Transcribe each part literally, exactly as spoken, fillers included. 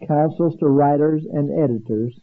Counsels to Writers and Editors,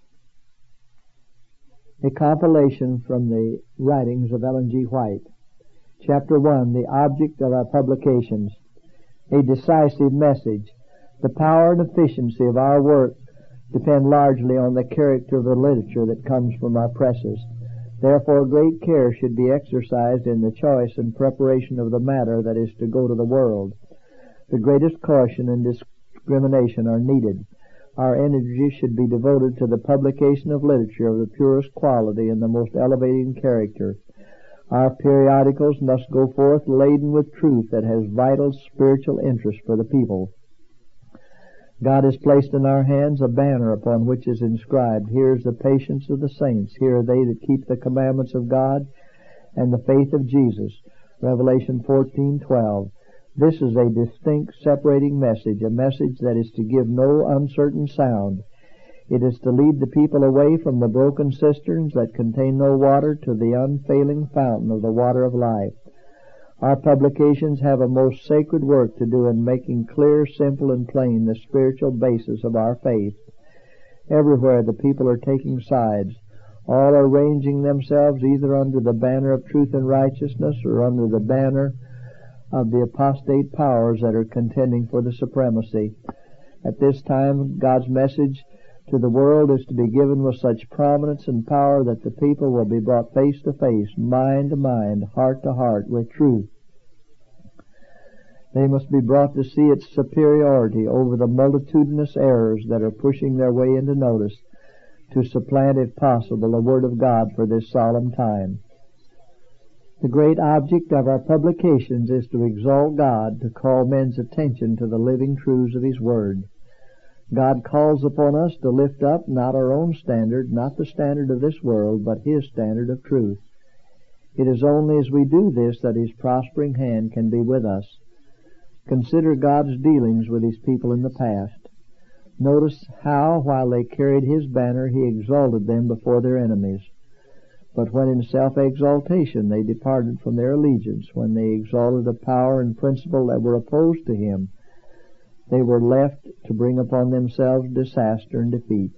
a compilation from the writings of Ellen G. White. Chapter one, The Object of Our Publications. A decisive message. The power and efficiency of our work depend largely on the character of the literature that comes from our presses. Therefore, great care should be exercised in the choice and preparation of the matter that is to go to the world. The greatest caution and discrimination are needed. Our energy should be devoted to the publication of literature of the purest quality and the most elevating character. Our periodicals must go forth laden with truth that has vital spiritual interest for the people. God has placed in our hands a banner upon which is inscribed, "Here is the patience of the saints. Here are they that keep the commandments of God and the faith of Jesus." Revelation fourteen twelve. This is a distinct, separating message, a message that is to give no uncertain sound. It is to lead the people away from the broken cisterns that contain no water to the unfailing fountain of the water of life. Our publications have a most sacred work to do in making clear, simple, and plain the spiritual basis of our faith. Everywhere the people are taking sides. All are ranging themselves either under the banner of truth and righteousness or under the banner of the apostate powers that are contending for the supremacy. At this time, God's message to the world is to be given with such prominence and power that the people will be brought face to face, mind to mind, heart to heart with truth. They must be brought to see its superiority over the multitudinous errors that are pushing their way into notice, to supplant, if possible, the Word of God for this solemn time. The great object of our publications is to exalt God, to call men's attention to the living truths of His Word. God calls upon us to lift up not our own standard, not the standard of this world, but His standard of truth. It is only as we do this that His prospering hand can be with us. Consider God's dealings with His people in the past. Notice how, while they carried His banner, He exalted them before their enemies. But when in self-exaltation they departed from their allegiance, when they exalted a power and principle that were opposed to Him, they were left to bring upon themselves disaster and defeat.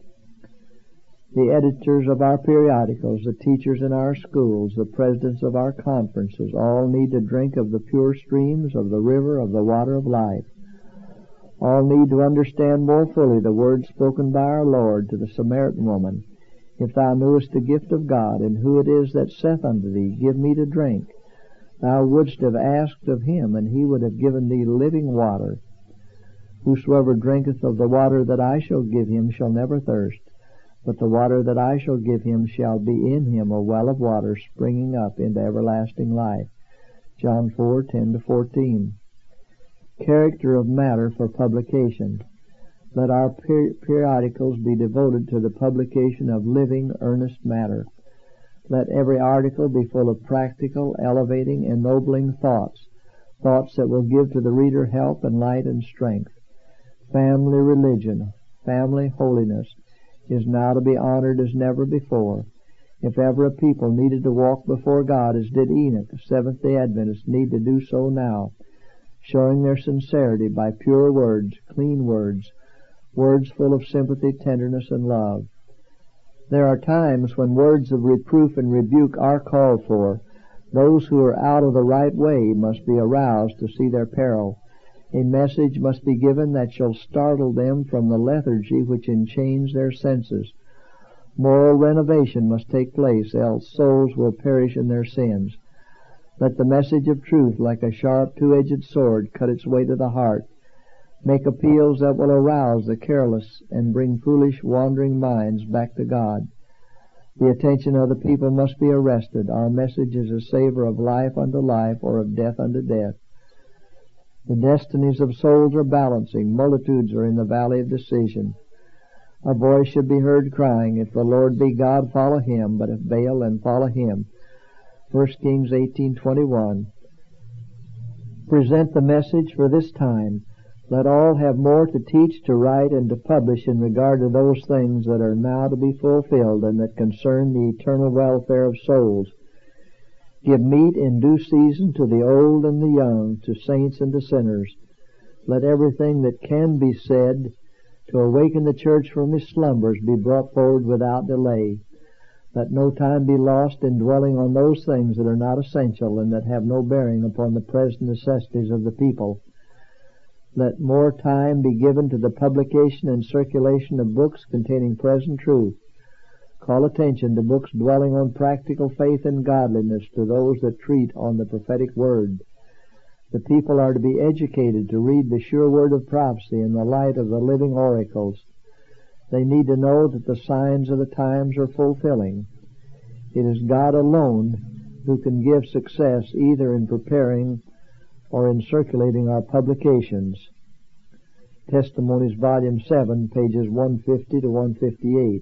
The editors of our periodicals, the teachers in our schools, the presidents of our conferences, all need to drink of the pure streams of the river of the water of life. All need to understand more fully the words spoken by our Lord to the Samaritan woman, "If thou knewest the gift of God, and who it is that saith unto thee, Give me to drink, thou wouldst have asked of Him, and He would have given thee living water. Whosoever drinketh of the water that I shall give him shall never thirst, but the water that I shall give him shall be in him a well of water springing up into everlasting life." John four ten to fourteen. Character of matter for publication. Let our per- periodicals be devoted to the publication of living, earnest matter. Let every article be full of practical, elevating, ennobling thoughts, thoughts that will give to the reader help and light and strength. Family religion, family holiness, is now to be honored as never before. If ever a people needed to walk before God as did Enoch, Seventh-day Adventists need to do so now, showing their sincerity by pure words, clean words, words full of sympathy, tenderness, and love. There are times when words of reproof and rebuke are called for. Those who are out of the right way must be aroused to see their peril. A message must be given that shall startle them from the lethargy which enchains their senses. Moral renovation must take place, else souls will perish in their sins. Let the message of truth, like a sharp two-edged sword, cut its way to the heart. Make appeals that will arouse the careless and bring foolish, wandering minds back to God. The attention of the people must be arrested. Our message is a savor of life unto life, or of death unto death. The destinies of souls are balancing. Multitudes are in the valley of decision. A voice should be heard crying, "If the Lord be God, follow Him, but if Baal, then follow him." First Kings eighteen twenty-one. Present the message for this time. Let all have more to teach, to write, and to publish in regard to those things that are now to be fulfilled and that concern the eternal welfare of souls. Give meat in due season to the old and the young, to saints and to sinners. Let everything that can be said, to awaken the church from his slumbers, be brought forward without delay. Let no time be lost in dwelling on those things that are not essential and that have no bearing upon the present necessities of the people. Let more time be given to the publication and circulation of books containing present truth. Call attention to books dwelling on practical faith and godliness, to those that treat on the prophetic word. The people are to be educated to read the sure word of prophecy in the light of the living oracles. They need to know that the signs of the times are fulfilling. It is God alone who can give success either in preparing or in circulating our publications. Testimonies, Volume seven, pages one fifty to one fifty-eight.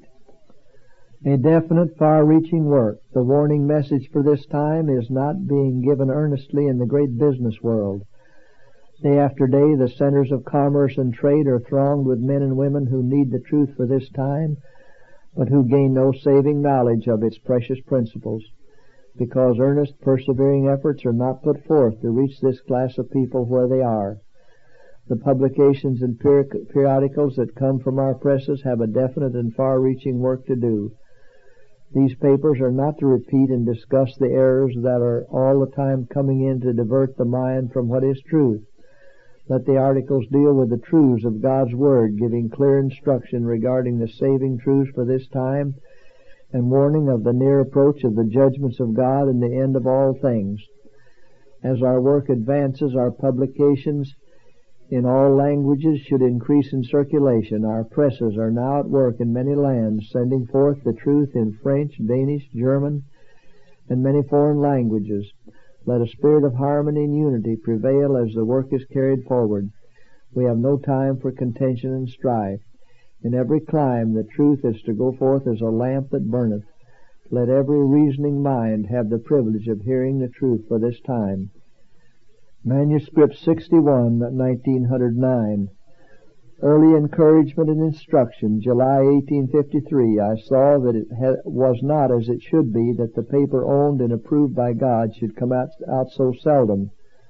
A definite, far-reaching work. The warning message for this time is not being given earnestly in the great business world. Day after day, the centers of commerce and trade are thronged with men and women who need the truth for this time, but who gain no saving knowledge of its precious principles, because earnest, persevering efforts are not put forth to reach this class of people where they are. The publications and periodicals that come from our presses have a definite and far-reaching work to do. These papers are not to repeat and discuss the errors that are all the time coming in to divert the mind from what is truth. Let the articles deal with the truths of God's Word, giving clear instruction regarding the saving truths for this time, and warning of the near approach of the judgments of God and the end of all things. As our work advances, our publications in all languages should increase in circulation. Our presses are now at work in many lands, sending forth the truth in French, Danish, German, and many foreign languages. Let a spirit of harmony and unity prevail as the work is carried forward. We have no time for contention and strife. In every clime the truth is to go forth as a lamp that burneth. Let every reasoning mind have the privilege of hearing the truth for this time. Manuscript sixty-one, nineteen oh nine. Early encouragement and instruction, July eighteen fifty-three. I saw that it ha- was not as it should be that the paper owned and approved by God should come out, out so seldom.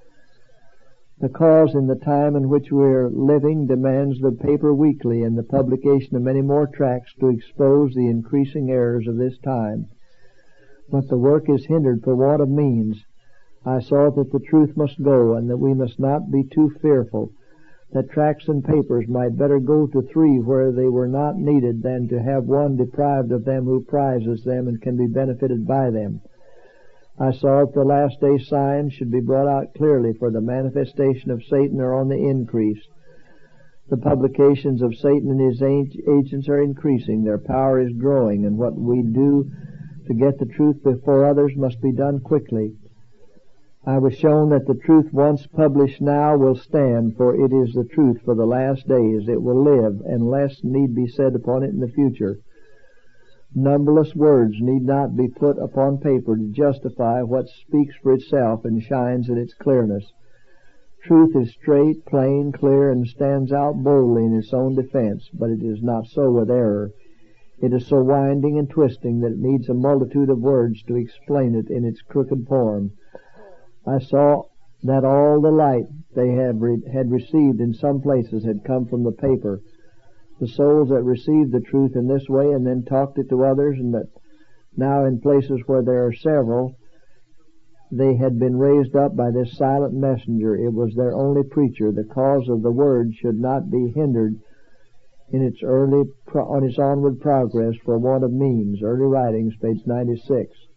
The cause in the time in which we are living demands the paper weekly and the publication of many more tracts to expose the increasing errors of this time. But the work is hindered for want of means. I saw that the truth must go, and that we must not be too fearful, that tracts and papers might better go to three where they were not needed than to have one deprived of them who prizes them and can be benefited by them. I saw that the last day signs should be brought out clearly, for the manifestation of Satan are on the increase. The publications of Satan and his agents are increasing. Their power is growing, and what we do to get the truth before others must be done quickly. I was shown that the truth once published now will stand, for it is the truth for the last days. It will live, and less need be said upon it in the future. Numberless words need not be put upon paper to justify what speaks for itself and shines in its clearness. Truth is straight, plain, clear, and stands out boldly in its own defense, but it is not so with error. It is so winding and twisting that it needs a multitude of words to explain it in its crooked form. I saw that all the light they had, re- had received in some places had come from the paper. The souls that received the truth in this way and then talked it to others, and that now in places where there are several, they had been raised up by this silent messenger. It was their only preacher. The cause of the word should not be hindered in its early pro- on its onward progress for want of means. Early Writings, page ninety-six.